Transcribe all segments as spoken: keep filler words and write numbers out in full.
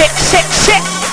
sí, sí, sí.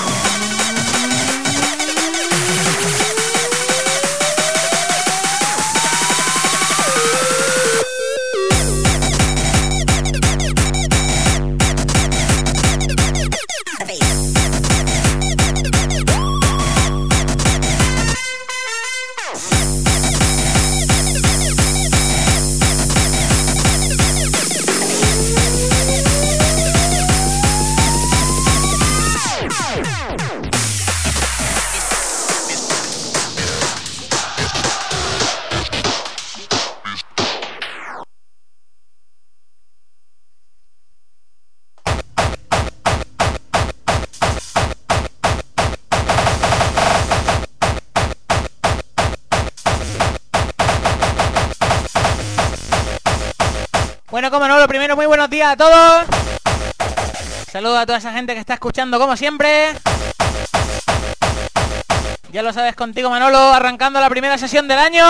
Bueno, como no, lo primero, muy buenos días a todos. Saludos a toda esa gente que está escuchando como siempre. Ya lo sabes, contigo Manolo, arrancando la primera sesión del año.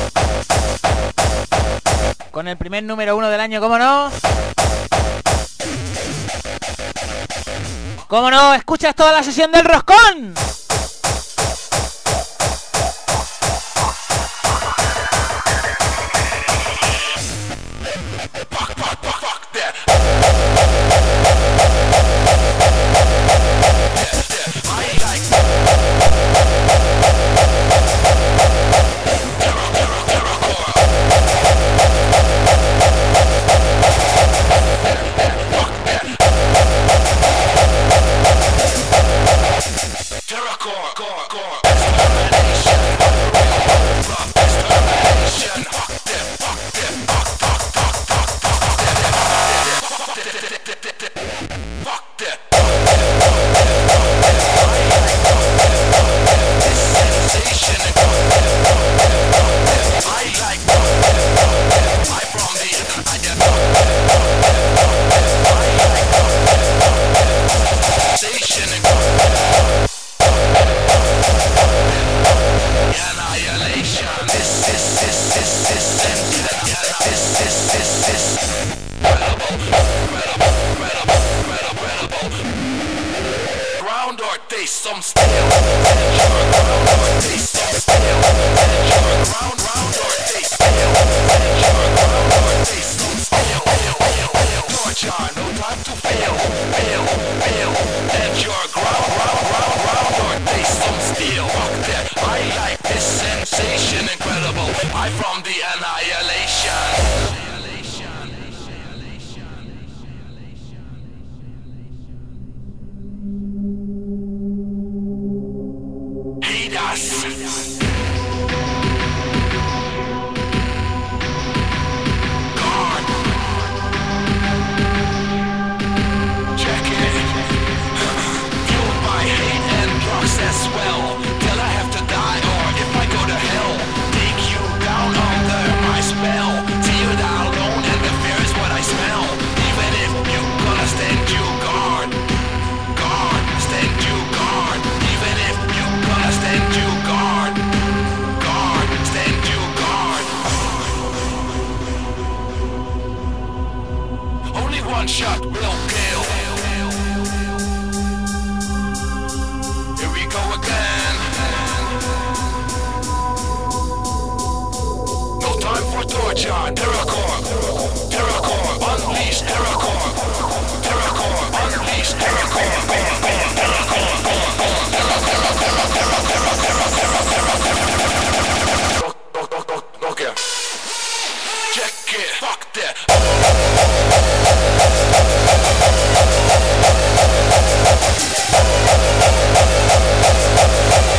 Con el primer número uno del año, como no. Como no, escuchas toda la sesión del roscón.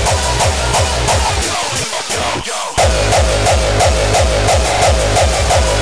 Yo, yo, yo.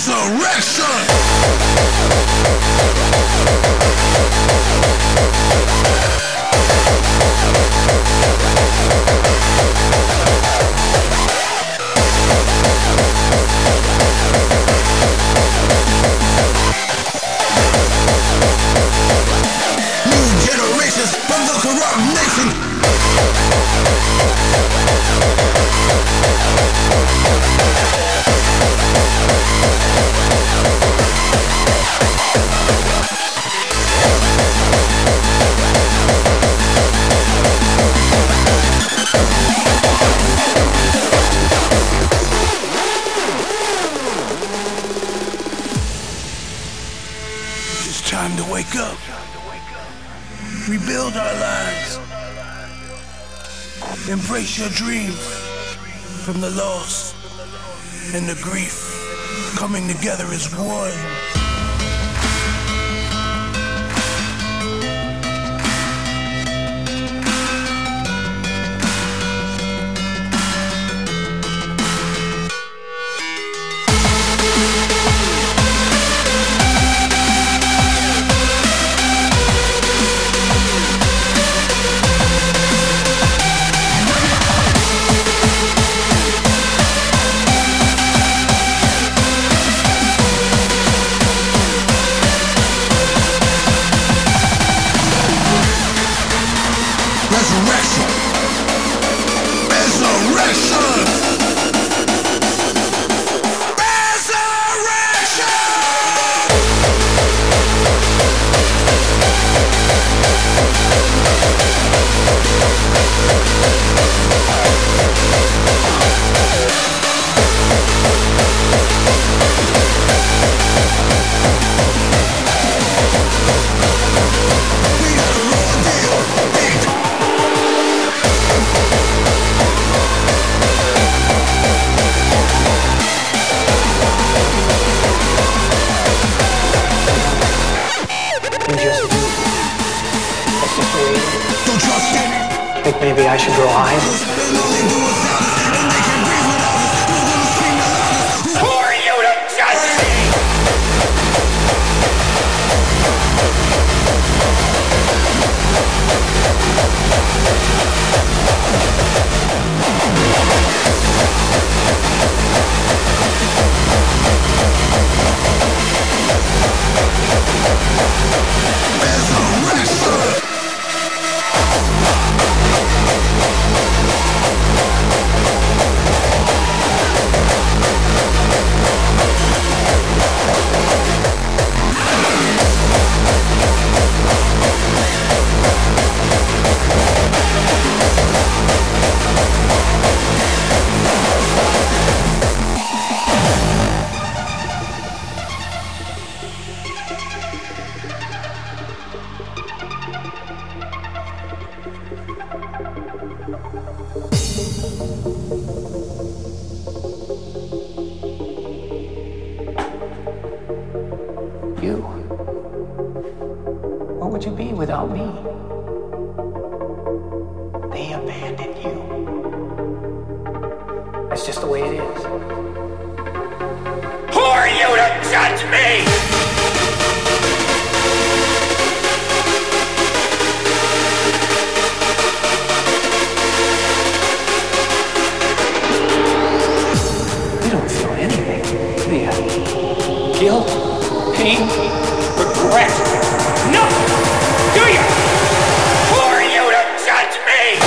Embrace your dreams from the loss and the grief coming together as one. Maybe I should grow eyes. You. What would you be without me? They abandoned you. That's just the way it is. Who are you to judge me? Guilt, pain, regret. Nothing! Do you? Who are you to judge me?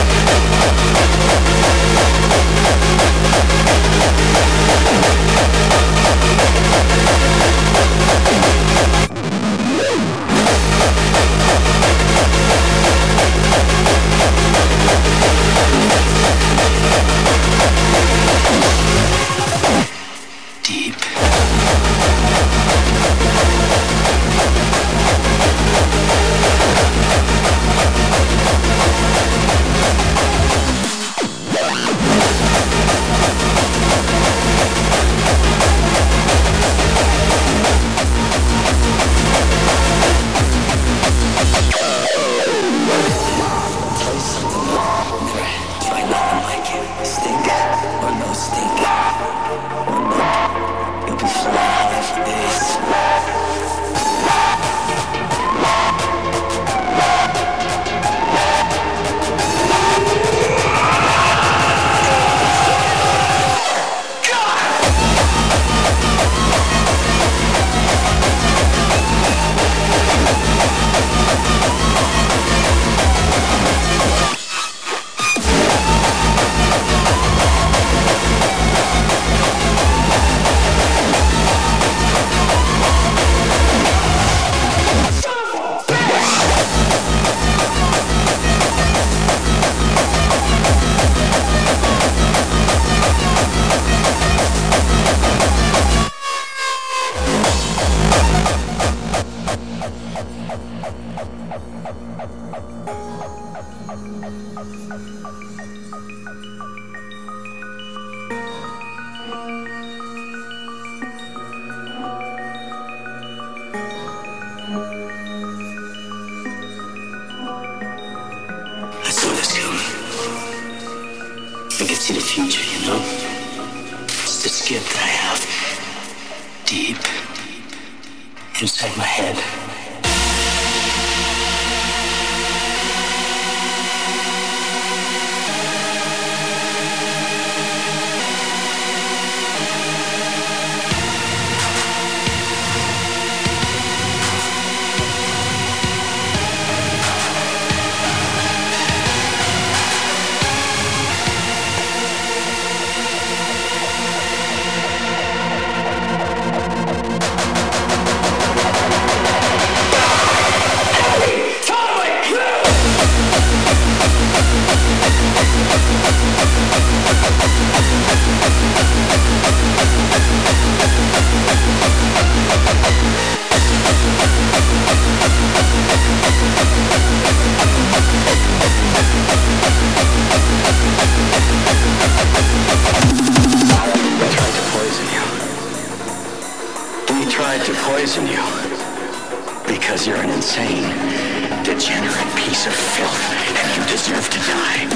Deep. Stink or no stink, or no, you'll be fine. Inside my head. Because you're an insane, degenerate piece of filth, and you deserve to die.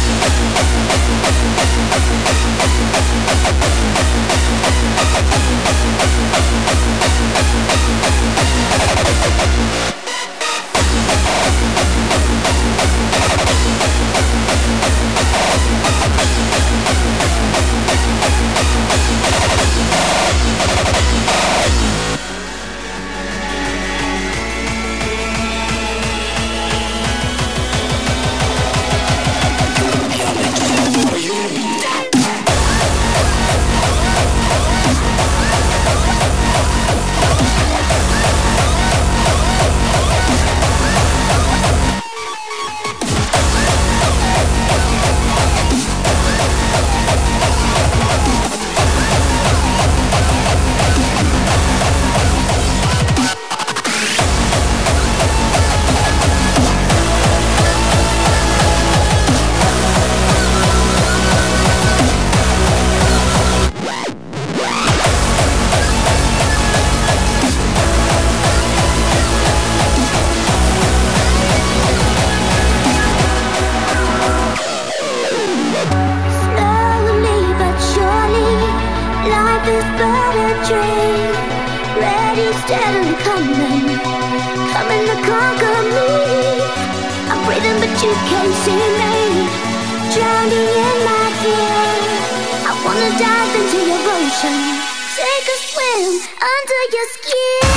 steadily coming, coming to conquer me. I'm breathing but you can't see me, drowning in my fear. I wanna dive into your ocean, take a swim under your skin.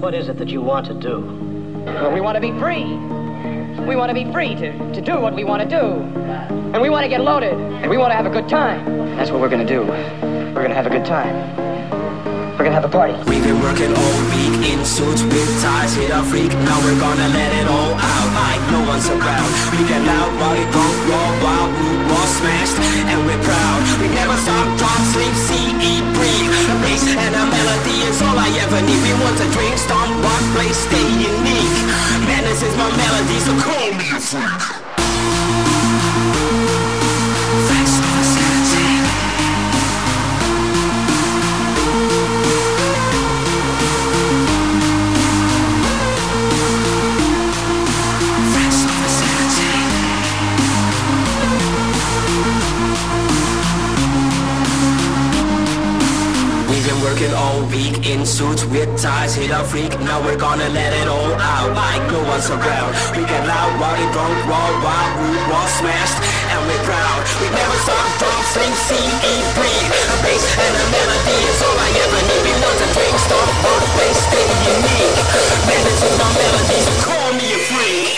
What is it that you want to do? Well, we want to be free. We want to be free to, to do what we want to do. And we want to get loaded. And we want to have a good time. That's what we're going to do. We're going to have a good time. We're going to have a party. We've been working all week in suits with ties, hit a freak. Now we're gonna let it all out like no one's around. We get loud, body drunk, raw, wild, root, raw, smashed, and we're proud. We never stop, drop, sleep, see, eat, breathe. A bass and a melody is all I ever need. We want to drink, stomp, rock, play, stay unique. Man, this is my melody, so call me a freak. Working all week in suits with ties, hit a freak. Now we're gonna let it all out like no one's around. We get loud, rowdy, drunk, raw, wild, rude, raw, smashed, and we're proud. We never stop, drop, sleep, see, eat, breathe. A bass and a melody is all I ever need. We want to drink, stop, rock, play, stay unique. Man, this is my melody, so call me a freak.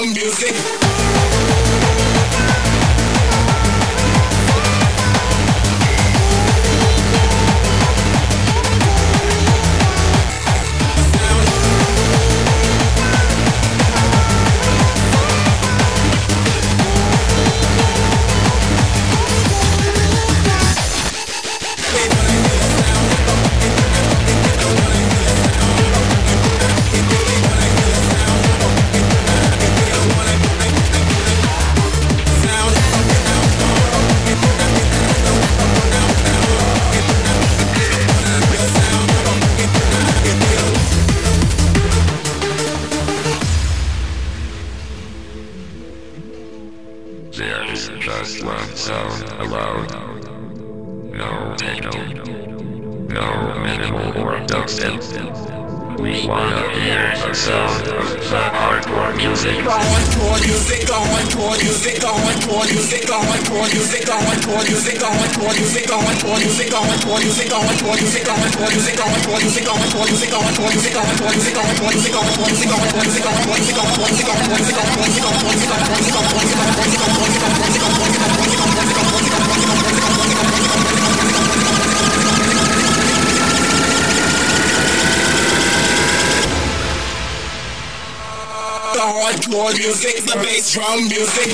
drum music. Hardcore music, the bass drum music.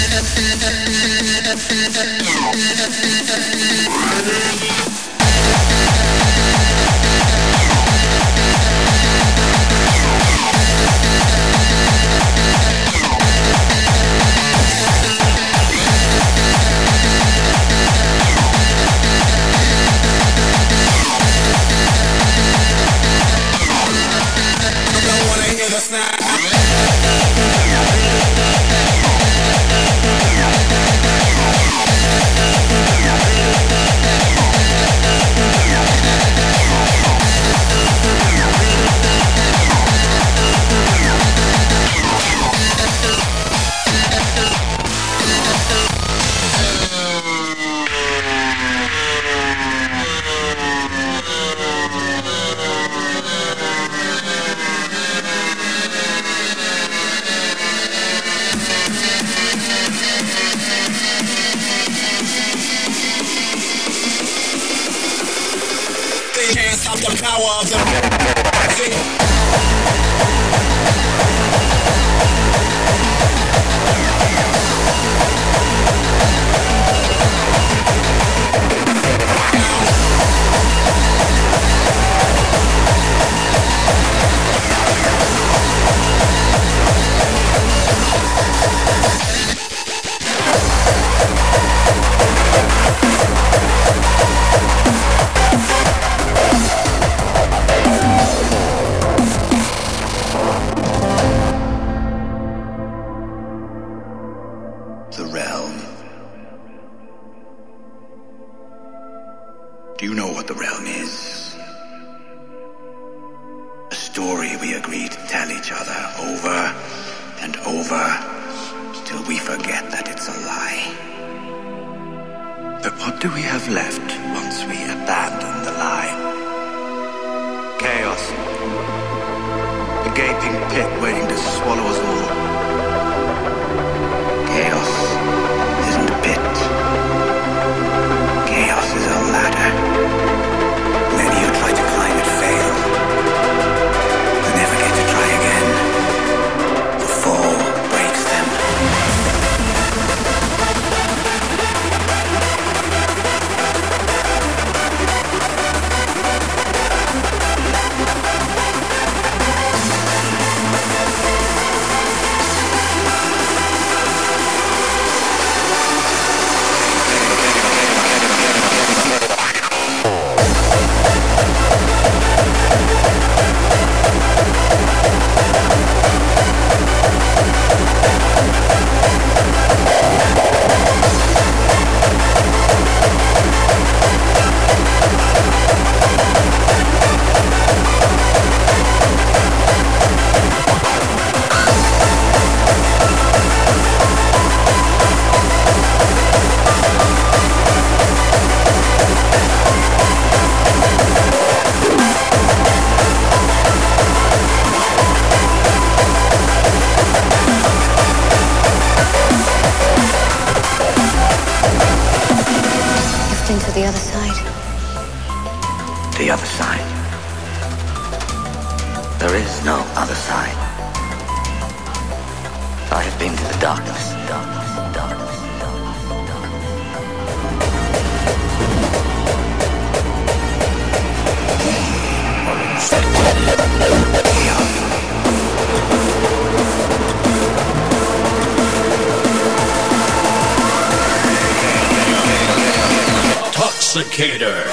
I wanna hear the snap. Can't stop the power of the music. The realm. Do you know what the realm is? A story we agreed to tell each other over and over till we forget that it's a lie. But what do we have left once we abandon the lie? Chaos. A gaping pit waiting to swallow us all. Chaos isn't a pit. Chaos is a ladder. Many who try to climb it fail. They never get to try again. The fall breaks them. the other side? The other side. There is no other side. I have been to the darkness, darkness, darkness, Toxicator.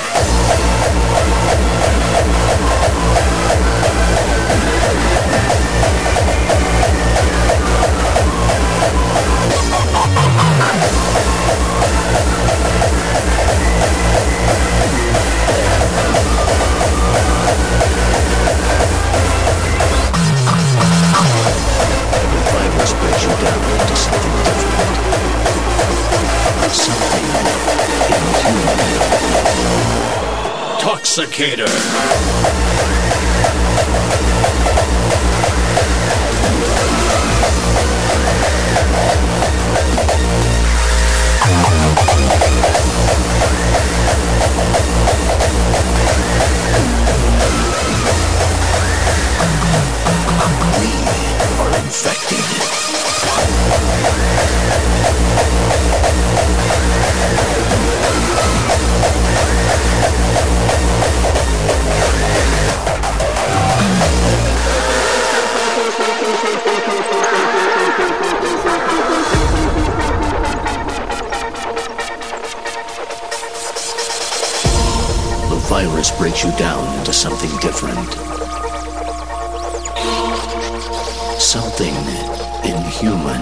Virus breaks you down into something different. Something inhuman. Toxicator. We are infected. The virus breaks you down into something different. Something inhuman.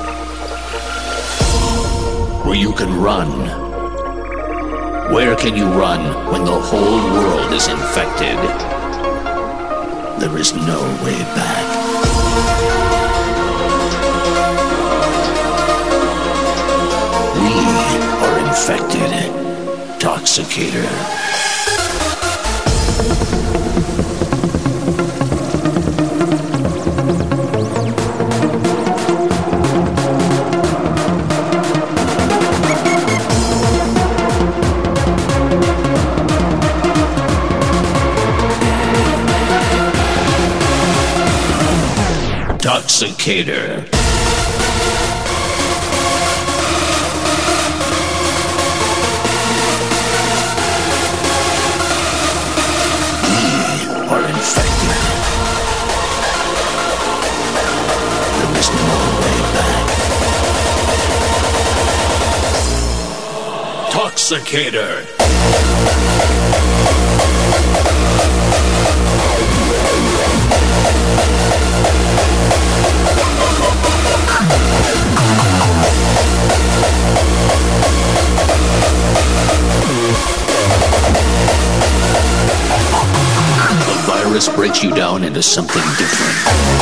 Where you can run. Where can you run when the whole world is infected? There is no way back. We are infected. Toxicator. Toxicator. We are infected. There is no way back. Toxicator. The virus breaks you down into something different.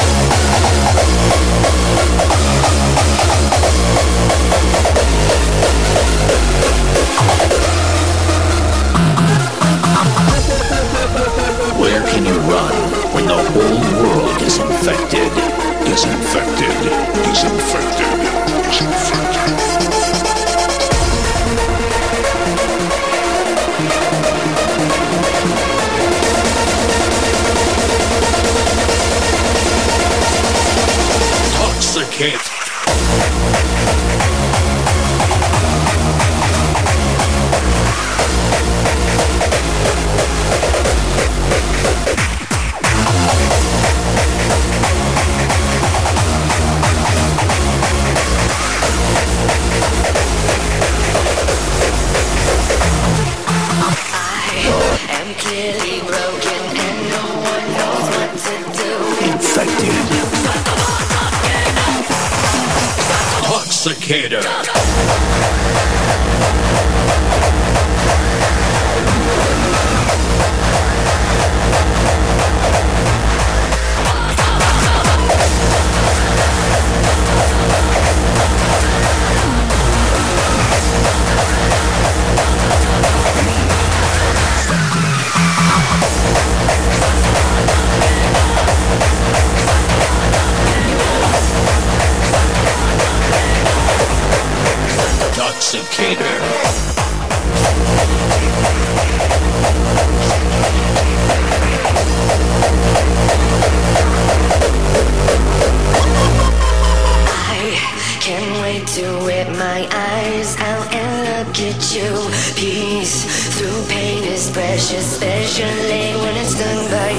Where can you run when the whole world is infected? Is infected. Is infected. Is infected. Toxicate. Clearly broken and no one knows what to do. Infected. Toxicator. Toxicator. Especially when it's done by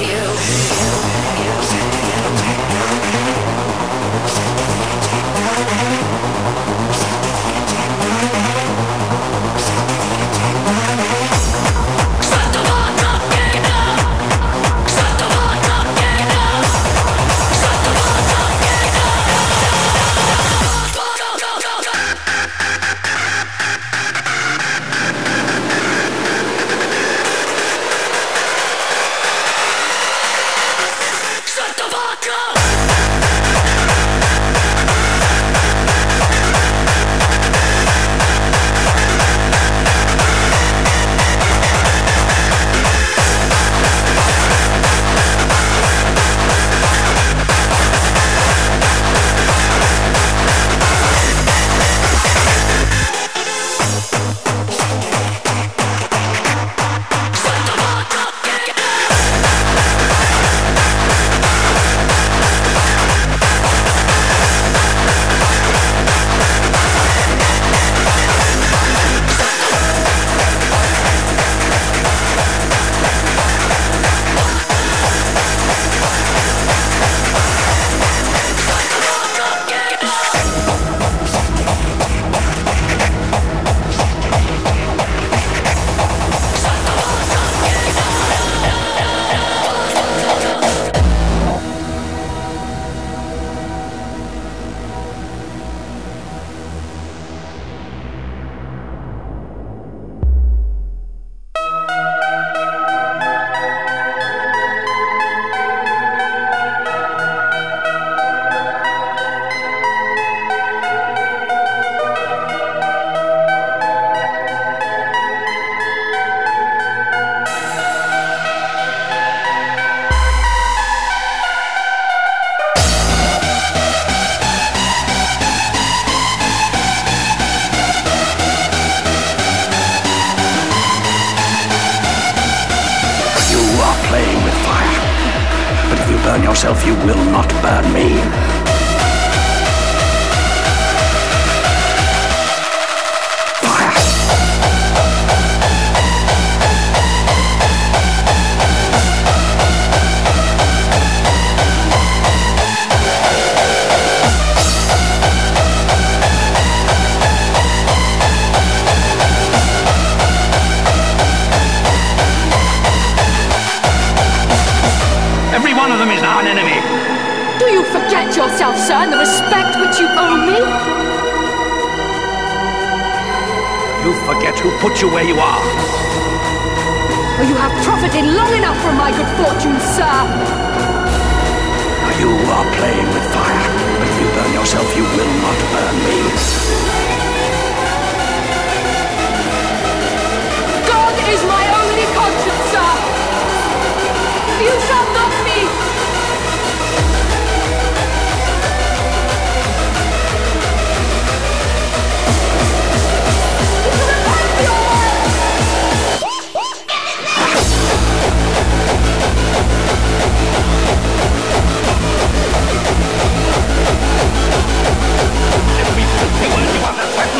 burn yourself, you will not burn me. Every one of them is now an enemy. Do you forget yourself, sir, and the respect which you owe me? You forget who put you where you are. Well, you have profited long enough from my good fortune, sir. You are playing with fire, but if you burn yourself, you will not burn me. God is my only conscience, sir. You shall not be. Let me put you where you are.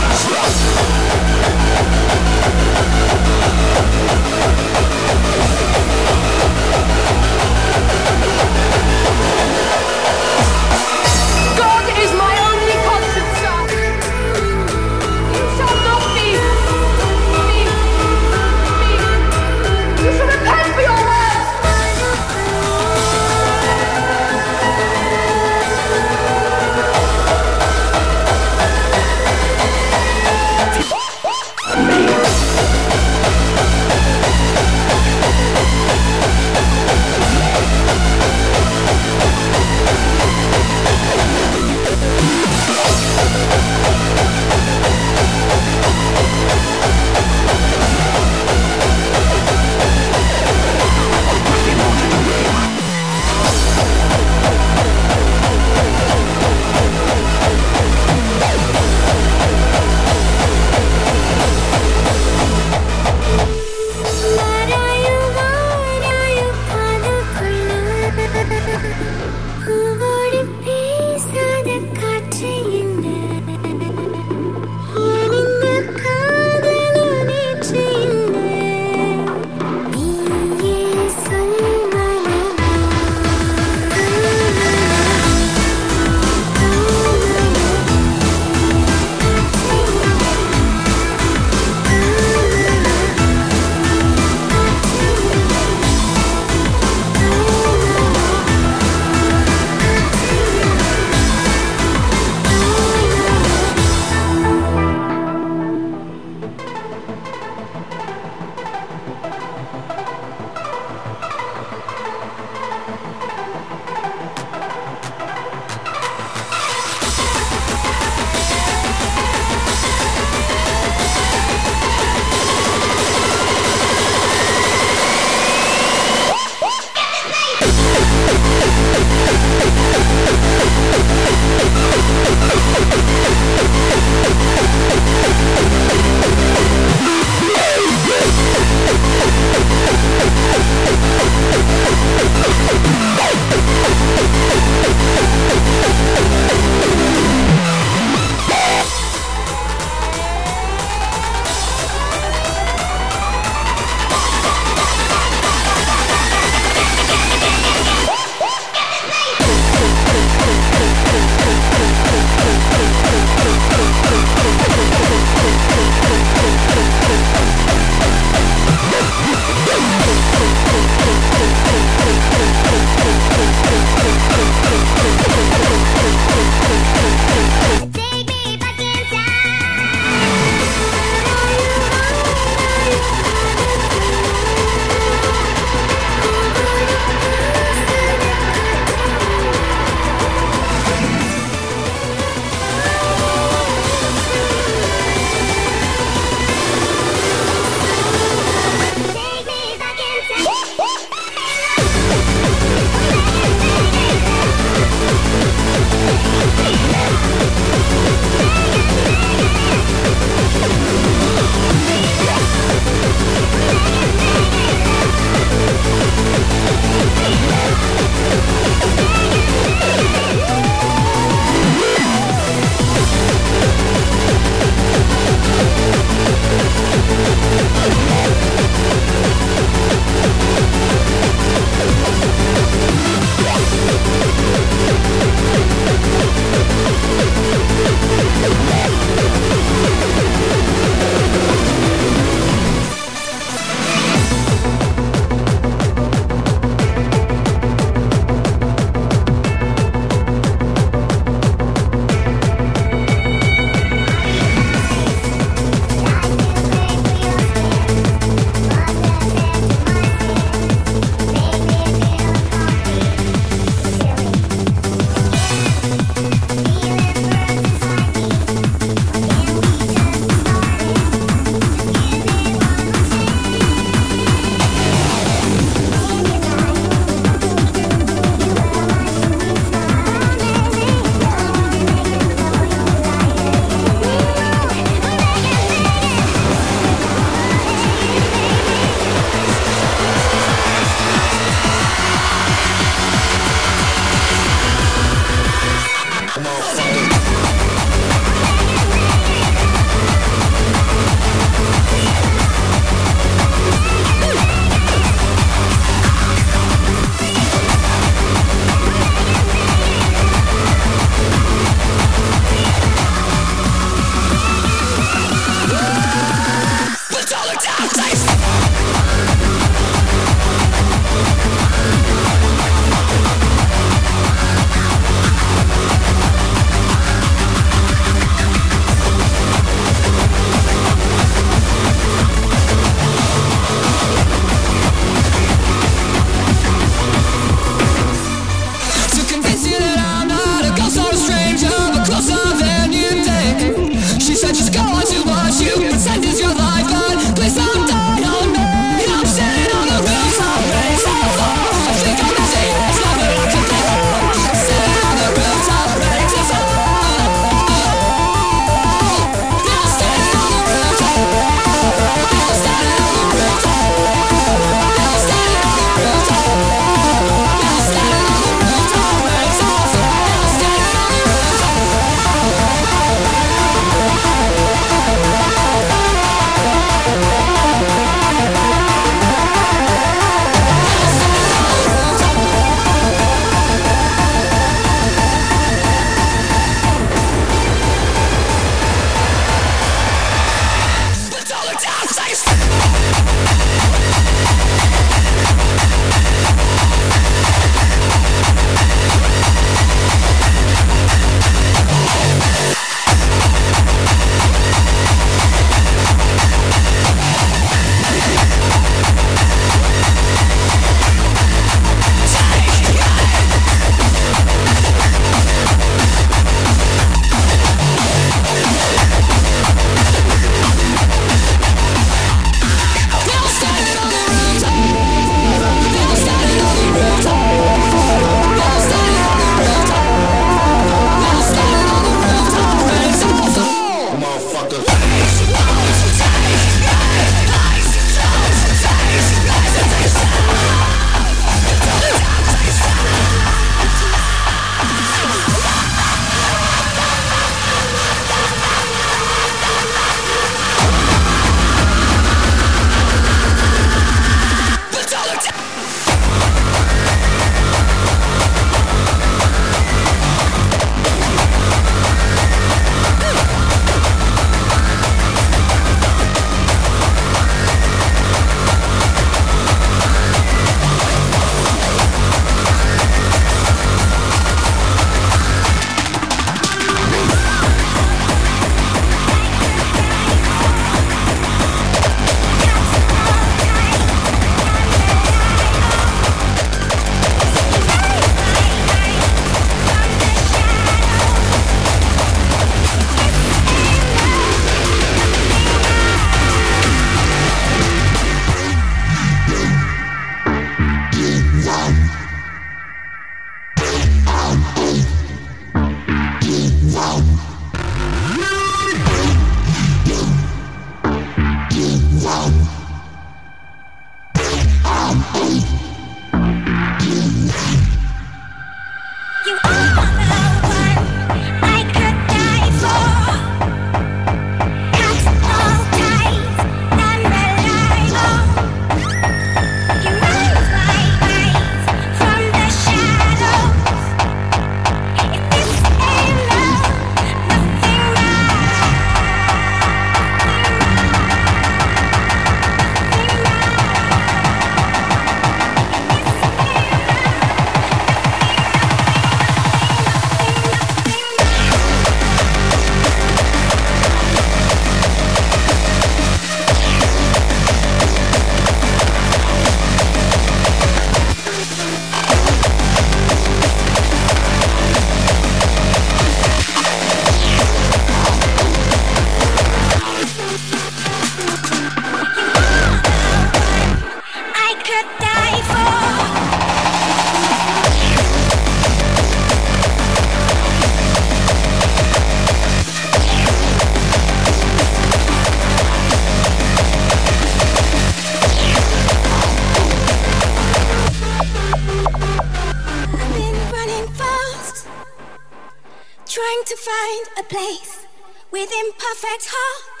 find a place with imperfect heart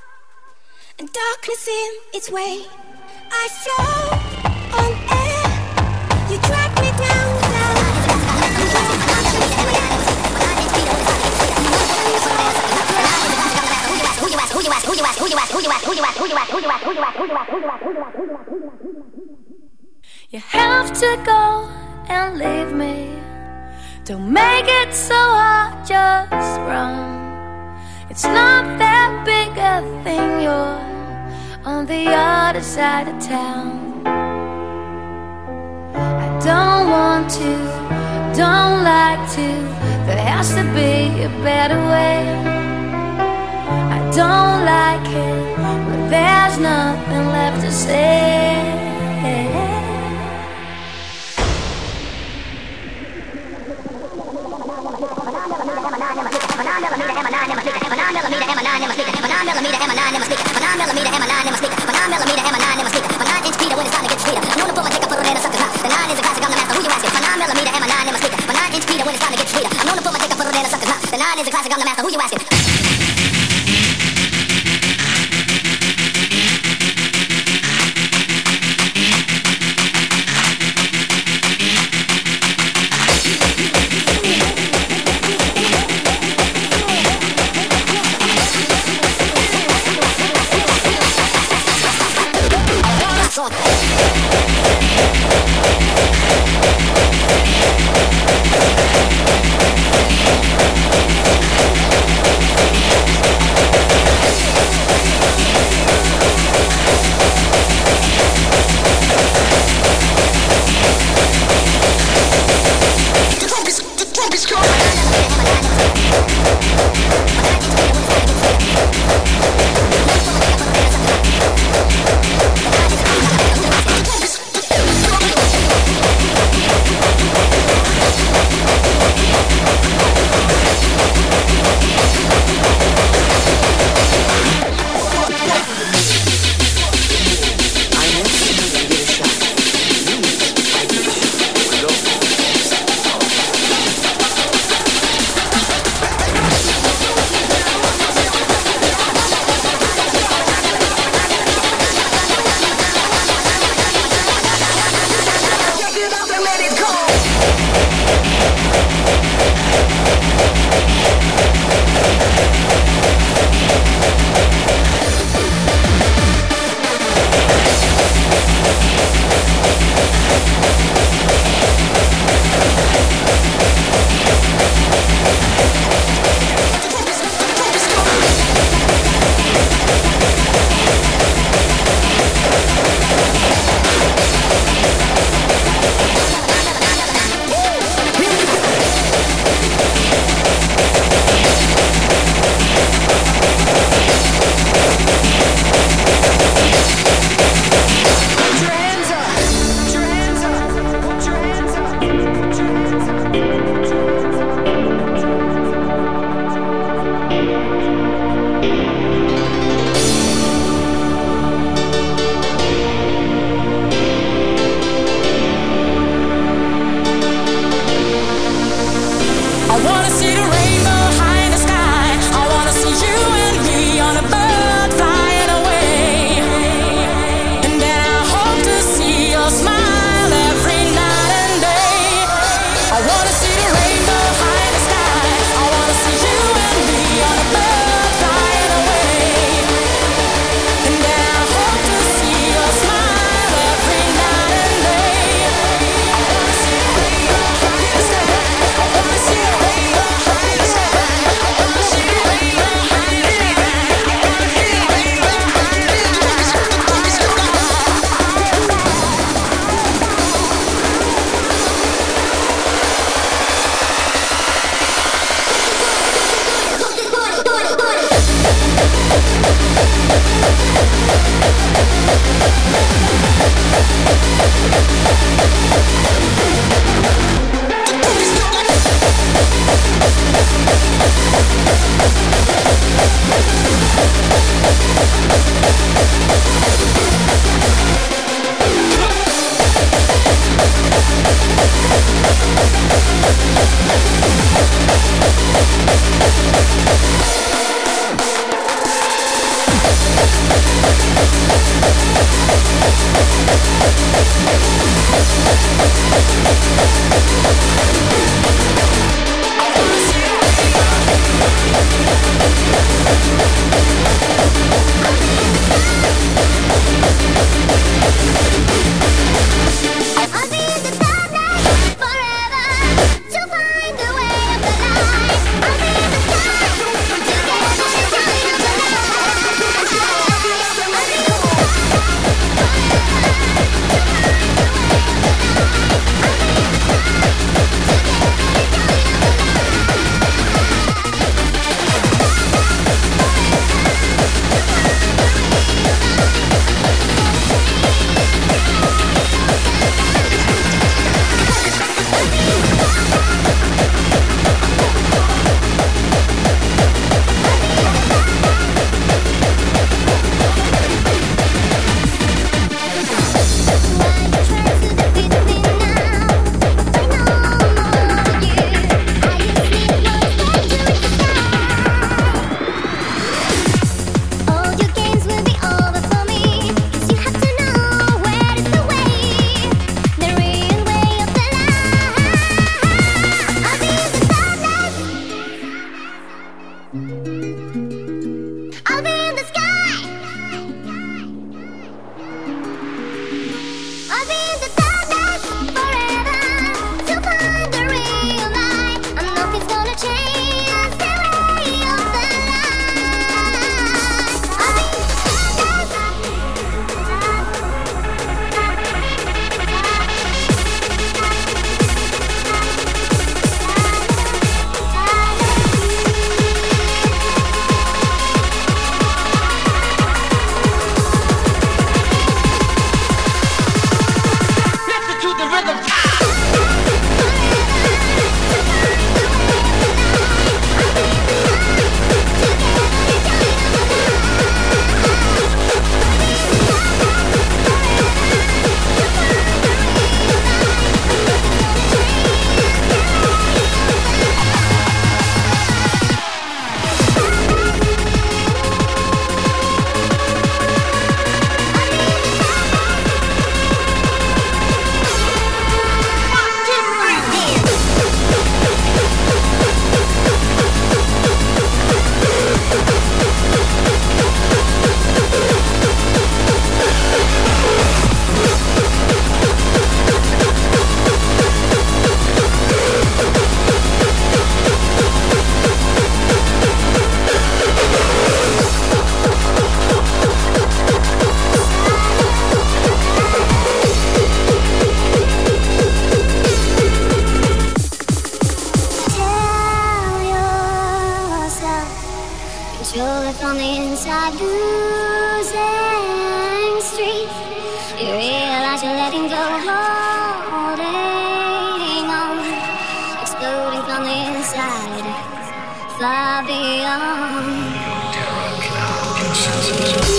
and darkness in its way. I float on air, you drag me down, down. Who you ask, who you ask, who you ask, who you ask, who you ask, who you ask, who you ask, who you ask, who you ask, who you ask, who you ask, who you ask, who you ask, who you ask. You have to go and leave me. Don't make it so hard, just run. It's not that big a thing, you're on the other side of town. I don't want to, don't like to, there has to be a better way. I don't like it, but there's nothing left to say. The nine is a classic, I'm the master, who you asking? letting go, holding on, exploding from the inside, far beyond. Terror cloud your senses.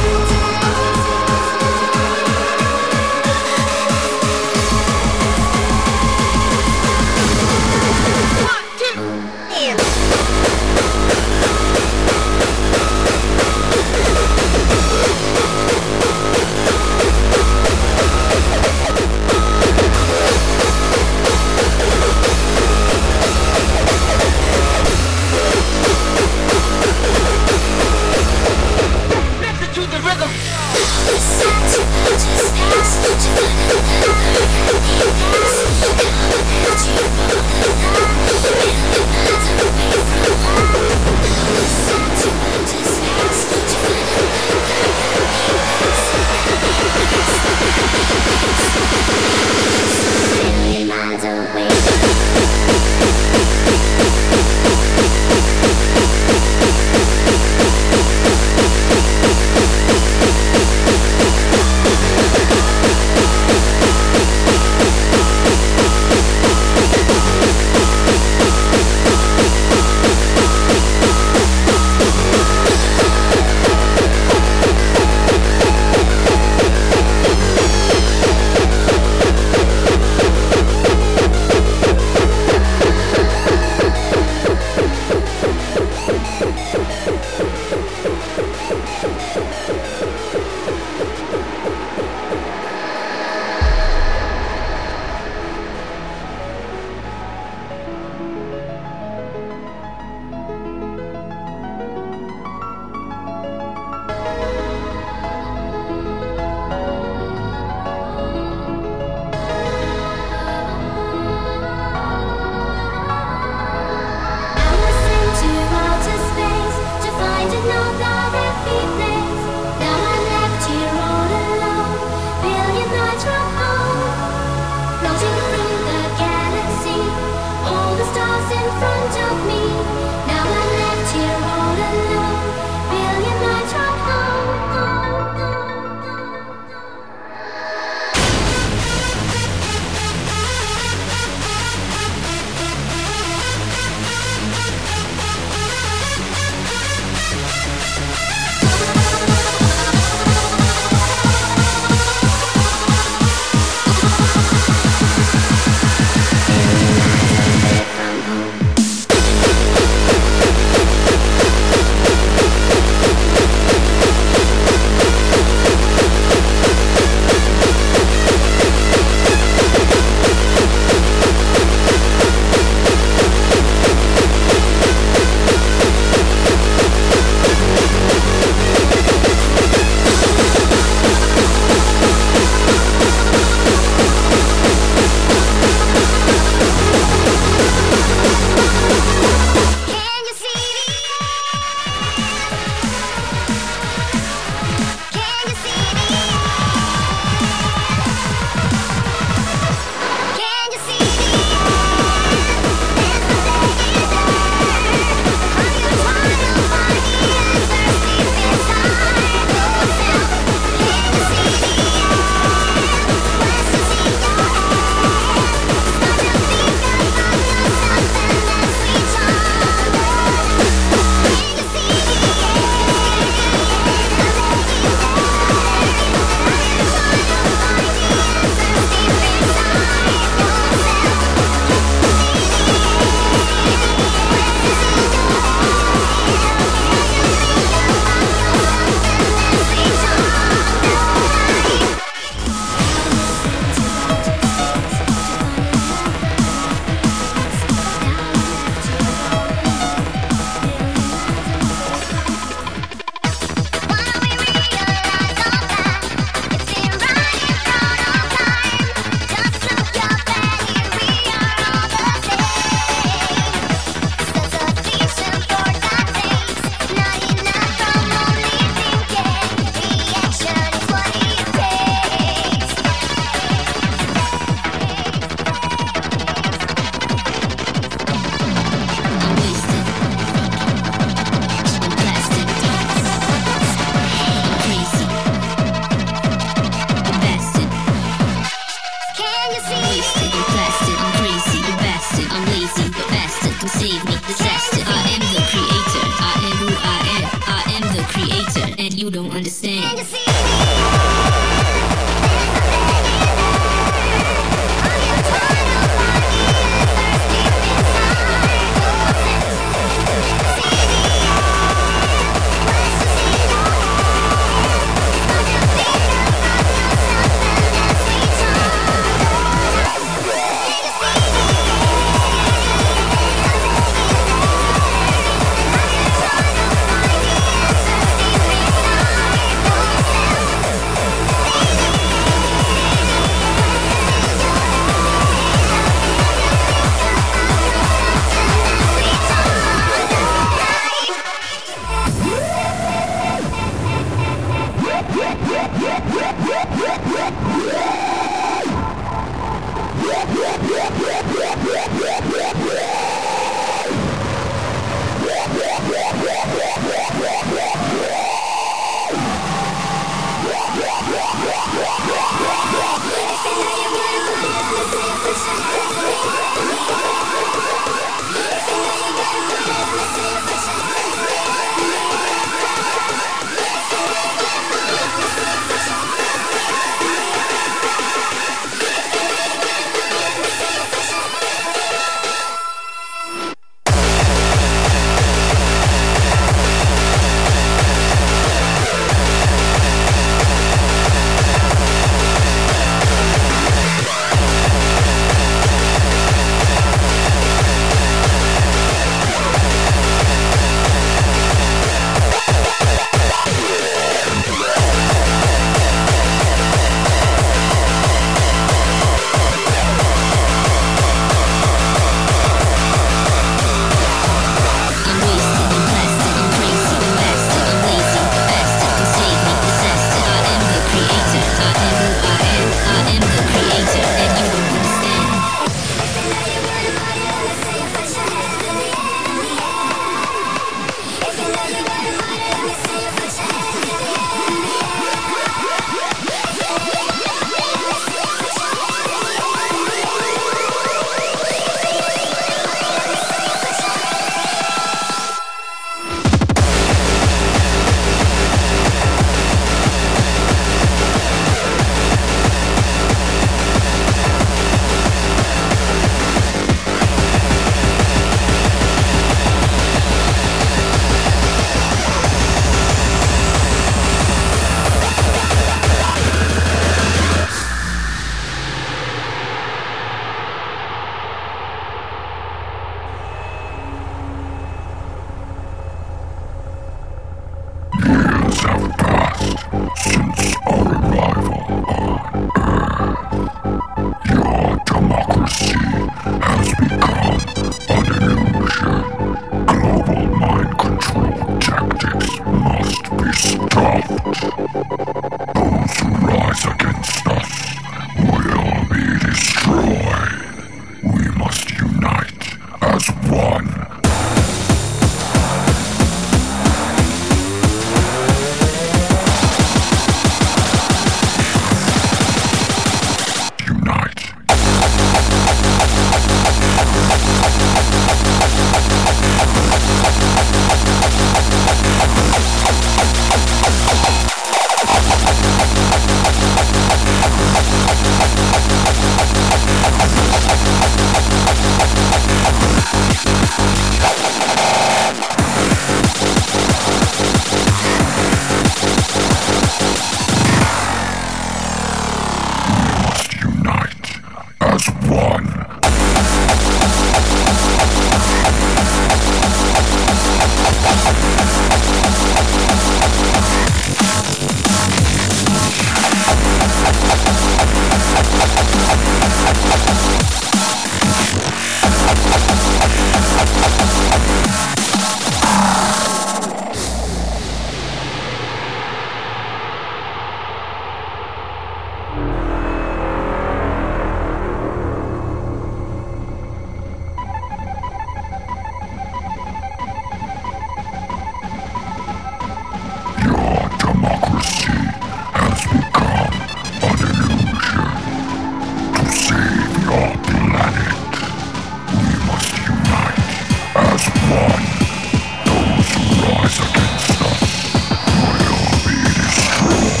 Those who rise against us will be destroyed.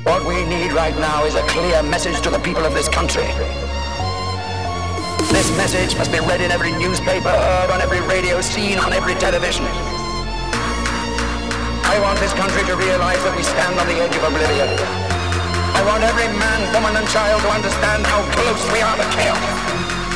What we need right now is a clear message to the people of this country. This message must be read in every newspaper, heard on every radio, seen on every television. I want this country to realize that we stand on the edge of oblivion. I want every man, woman, and child to understand how close we are to chaos.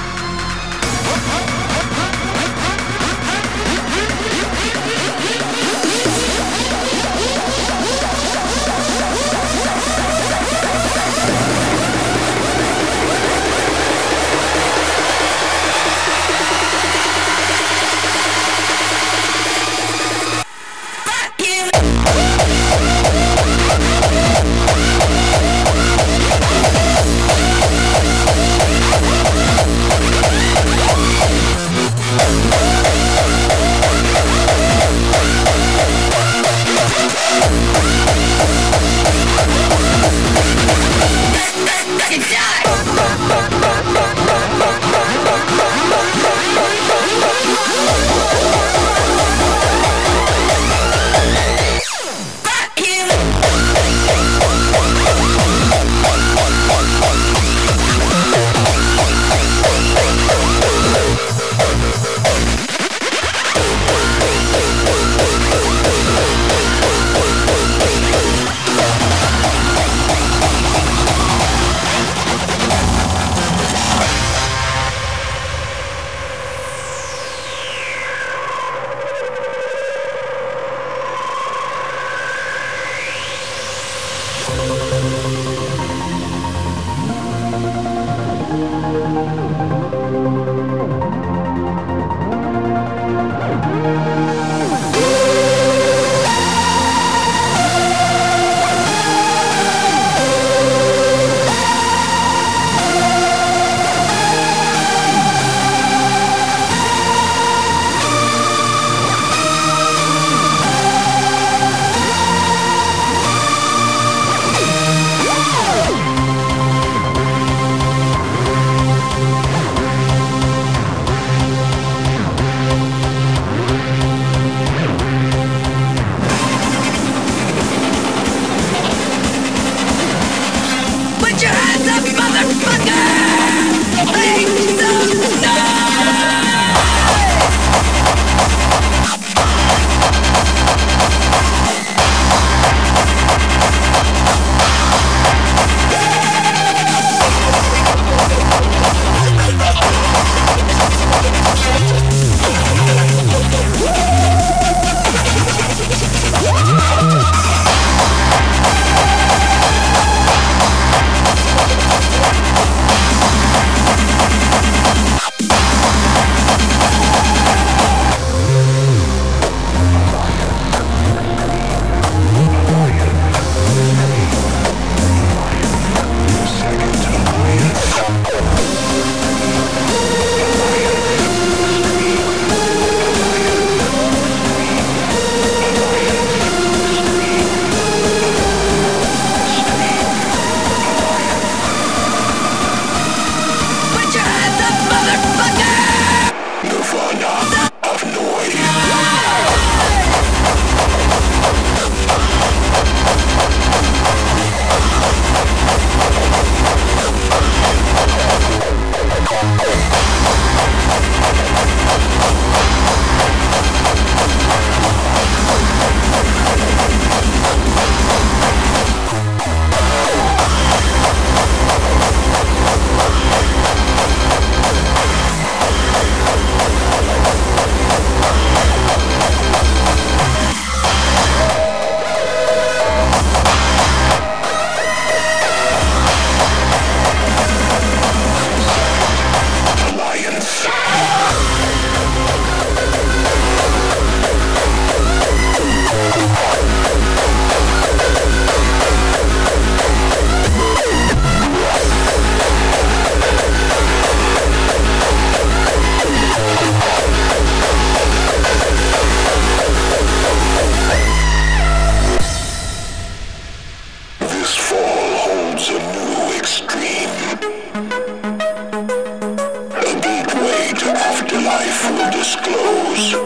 life will disclose.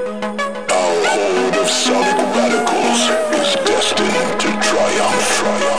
Our horde of sonic radicals is destined to triumph.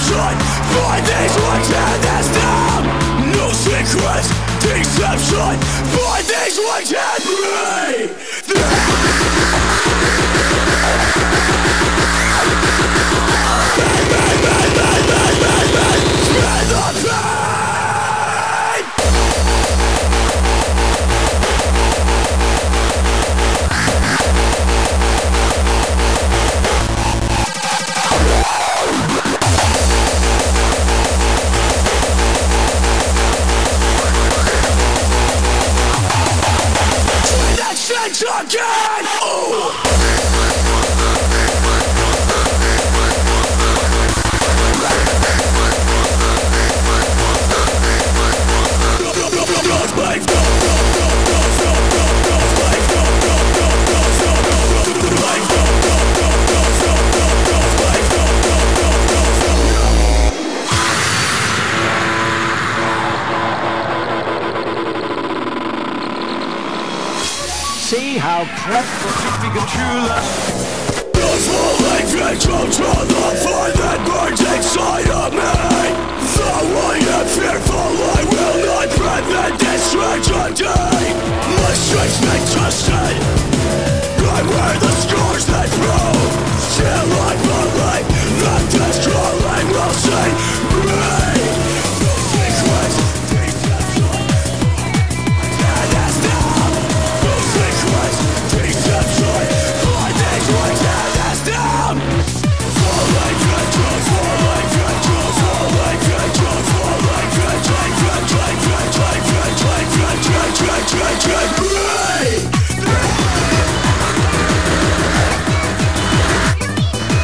deception by these ones in this town. No secrets, deception by these ones in me. Spend the pain. Shit again! Oh! See how clever Pikachu looks. Those falling victims to the fire that burns inside of me. Though I am fearful, I will not prevent this tragedy. My strength's meant to stay. I wear the scars that prove. Still I believe that this calling will save me. No secrets, deception, and it's now. No secrets, deception, by these ones in this town. Falling victims, falling victims, falling victims, falling victims, victims, victims, victims, victims, victims, victims,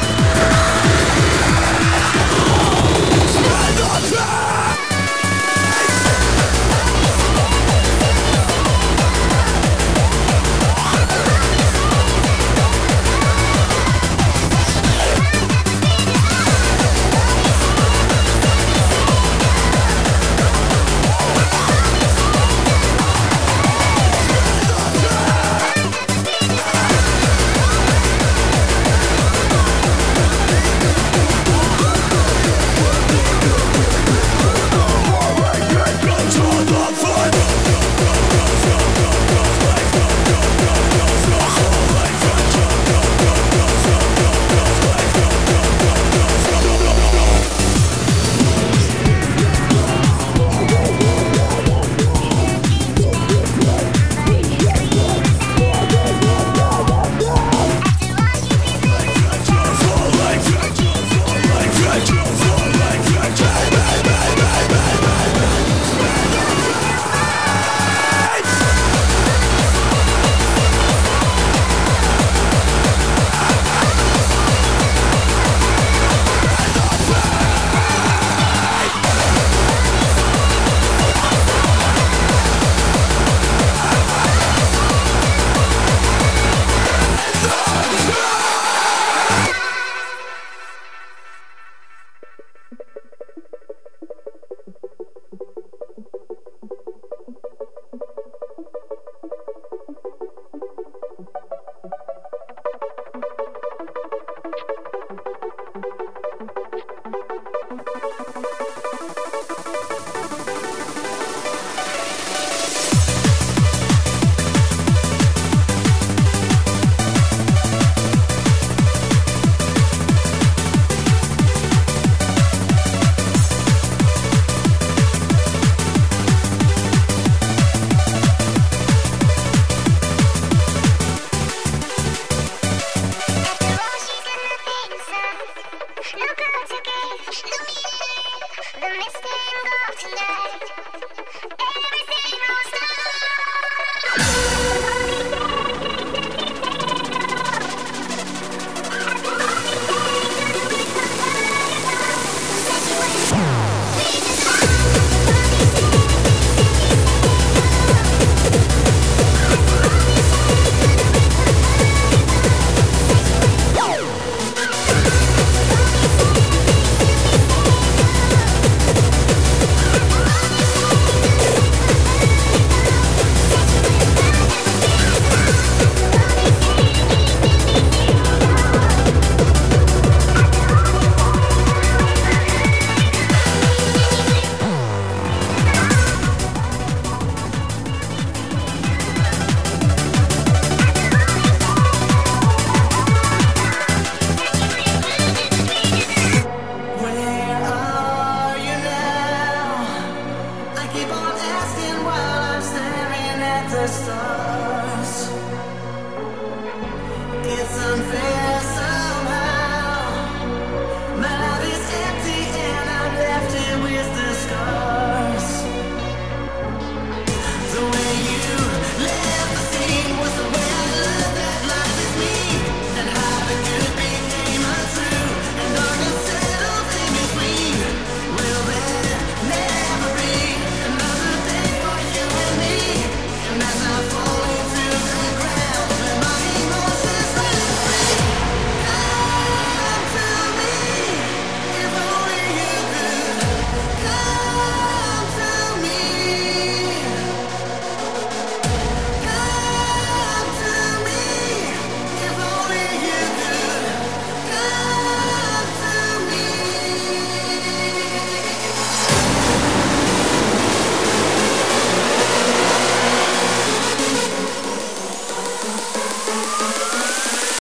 unfair somehow. My life is empty and I'm left here with the scars. The way you left the scene was the way I learned that life is mean, and how the good became untrue, and darkness settled in between. Will there never be another day for you and me? And as I fall into the ground, when my emotions run free, come to me, if only you could. Come to me, come to me, if only you could. Come to me.